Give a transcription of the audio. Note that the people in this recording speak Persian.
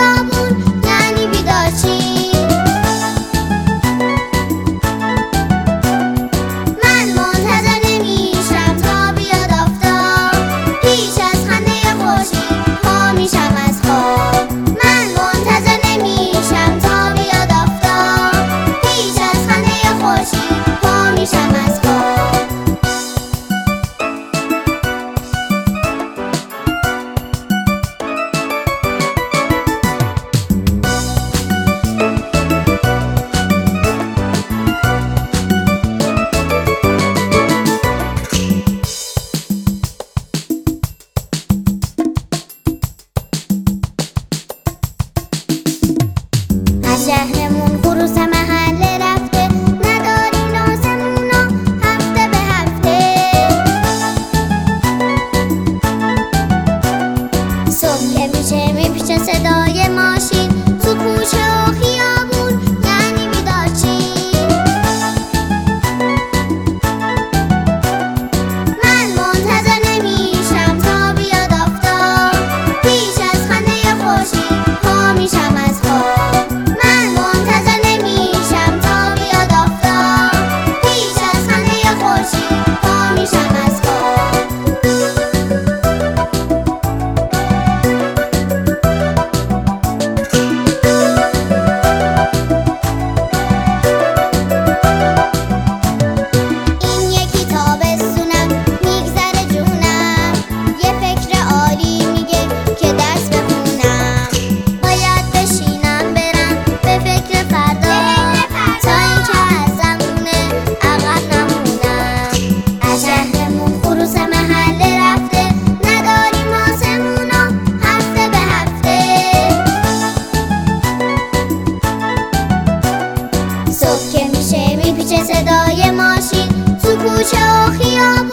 خیابون یعنی بیدار چی؟ من منتظر نمیشم تا بیاد آفتاب، پیش از خنده خورشید پا میشم از خواب. من منتظر نمیشم تا بیاد آفتاب، پیش از خنده خورشید پا میشم از خواب. از شهرمون خروس محله رفته، نداریم آسمونا هفته به هفته. صبح که میشه میپیچه صدای ماشین تو کوچه و خیابون یعنی بیدار چی؟ من منتظر نمیشم تا بیاد آفتاب، پیش از خنده خورشید پا میشم از خواب. من منتظر نمیشم تا بیاد آفتاب، پیش از خنده خورشید پا میشم از خواب. این یکی تابستونم میگذره جونم، یه فکر عالی میگه که درس بخونم. باید بشینم برم به فکر فردا، تا اینکه از زمونه عقب نمونم. از شهرمون خروس محله رفته، نداریم آسمونا هفته به هفته. صبح که میشه میپیچه صدای ماشین تو کوچه و خیابون